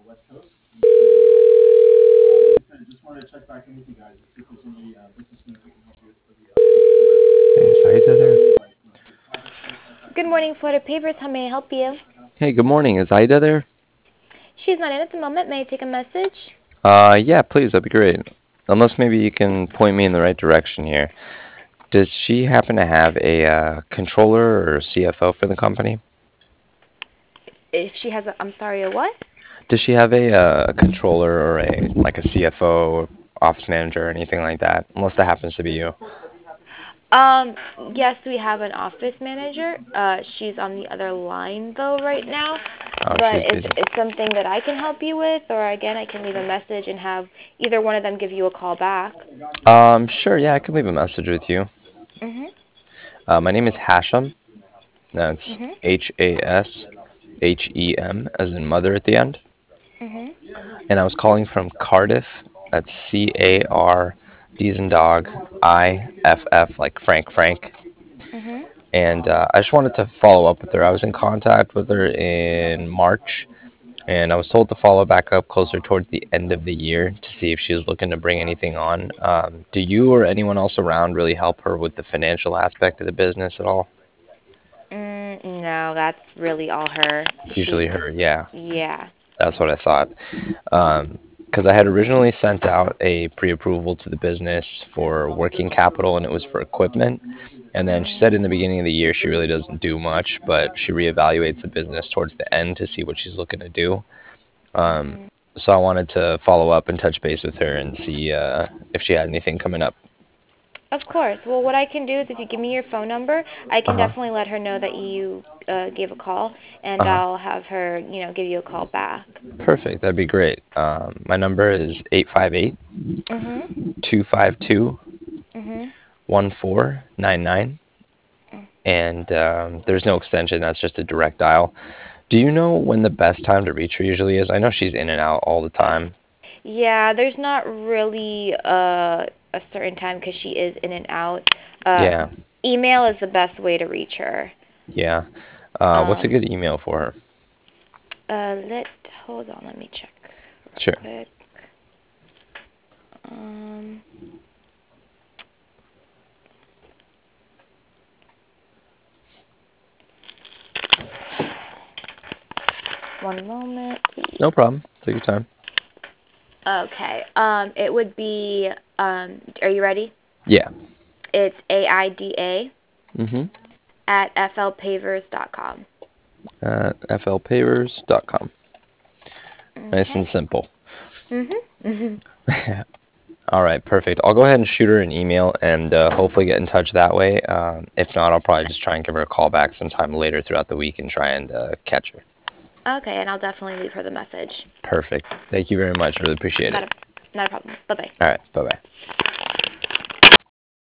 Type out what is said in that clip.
Hey, Zaida there? Good morning, Florida Papers. How may I help you? Hey, good morning. Is Ida there? She's not in at the moment. May I take a message? Yeah, please, that'd be great. Unless maybe you can point me in the right direction here. Does she happen to have a controller or CFO for the company? If she has a, I'm sorry, a what? Does she have a controller or a like a CFO, office manager, or anything like that? Unless that happens to be you. Um, yes, we have an office manager. She's on the other line though right now. Oh, But she's is busy. it something that I can help you with, or again, I can leave a message and have either one of them give you a call back. Sure, yeah, I can leave a message with you. Mhm. My name is Hashem. That's Mhm. Hashem, as in mother at the end. Mhm. And I was calling from Cardiff. That's Car, D as in dog, Iff, like Frank. Mhm. And I just wanted to follow up with her. I was in contact with her in March, and I was told to follow back up closer towards the end of the year to see if she was looking to bring anything on. Do you or anyone else around really help her with the financial aspect of the business at all? No, that's really all her. It's She's usually her, yeah. yeah. That's what I thought. Because I had originally sent out a pre-approval to the business for working capital, and it was for equipment. And then she Mhm. said in the beginning of the year she really doesn't do much, but she reevaluates the business towards the end to see what she's looking to do. Um, Mhm. so I wanted to follow up and touch base with her and see if she had anything coming up. Of course. Well, what I can do is if you give me your phone number, I Uh can huh. definitely let her know that you gave a call, and Uh huh. I'll have her, give you a call back. Perfect. That'd be great. My number is 858 Mhm. 252 Mhm. 1499. And there's no extension. That's just a direct dial. Do you know when the best time to reach her usually is? I know she's in and out all the time. Yeah, there's not really a certain time because she is in and out. Uh, Yeah, Email is the best way to reach her. yeah. What's a Um, good email for her? let hold on, let me check Sure. real quick. Um, one moment, please. No problem. Take your time. Okay. It would be. Are you ready? Yeah. It's AIDA Mm-hmm. at flpavers.com. FLPavers.com. Nice Okay. and simple. Mhm. All right, perfect. I'll go ahead and shoot her an email and hopefully get in touch that way. If not, I'll probably just try and give her a call back sometime later throughout the week and try and catch her. Okay, and I'll definitely leave her the message. Perfect. Thank you very much. Really appreciate Not it. a not a problem. Bye bye. All right. Bye bye.